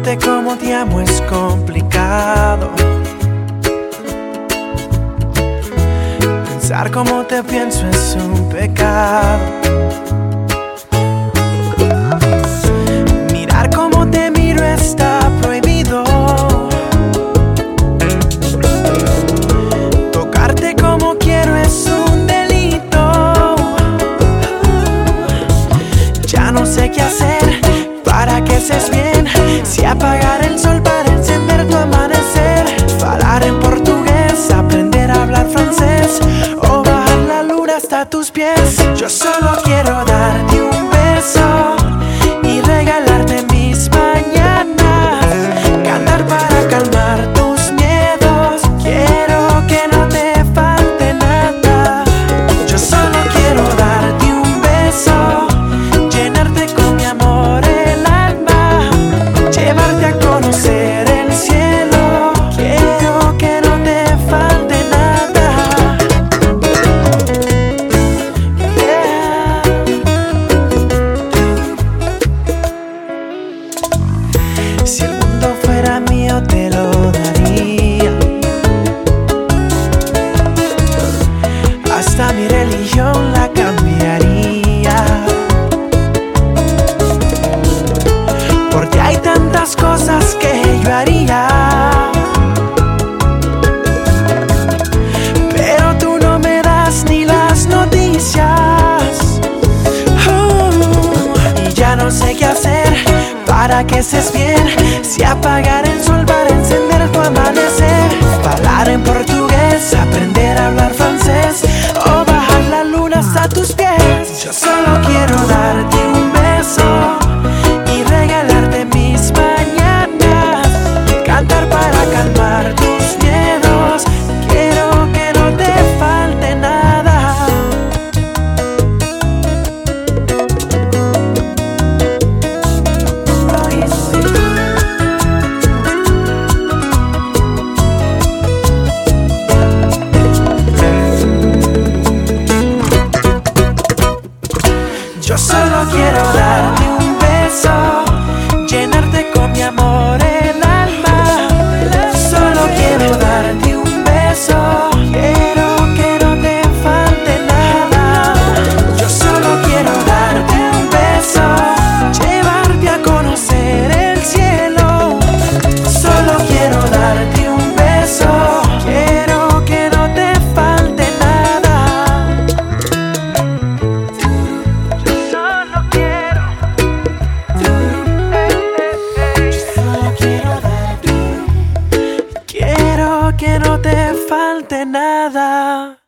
Decirte cómo te amo es complicado. Pensar cómo te pienso es un pecado. Mirar cómo te miro está prohibido. Tocarte como quiero es un delito. Ya no sé qué hacer para que seas bien. Si apagar el sol para encender tu amanecer, falar en portugués, aprender a hablar francés, o bajar la luna hasta tus pies. Yo solo quiero darte un beso y regalarte mis mañanas, cantar para calmar tus miedos. Quiero que no te falte nada. Yo solo quiero darte un beso, llenarte con mi amor el alma, llevarte a conocer el cielo. Quiero que no te falte nada. Yeah. Si el mundo fuera mío te lo daría, hasta mi religión la cambiaría, porque hay tantas cosas que yo haría, pero tú no me das ni las noticias. Y ya no sé qué hacer para que estés bien. Si apagar el sol para encender tu amanecer, hablar en portugués, aprender a hablar francés, o bajar la luna hasta tus pies. Yo solo quiero darte un beso y regalarte mis mañanas, cantar para calmar tus miedos. Quiero que no te falte nada. Yo solo quiero darte un beso, llenarte con mi amor el alma. Solo quiero darte un beso, quiero que no te falte nada. Yo solo quiero darte un beso, llevarte a conocer el cielo. Solo quiero darte un beso, quiero que no te falte nada. Solo quiero darte, quiero que no te falte nada.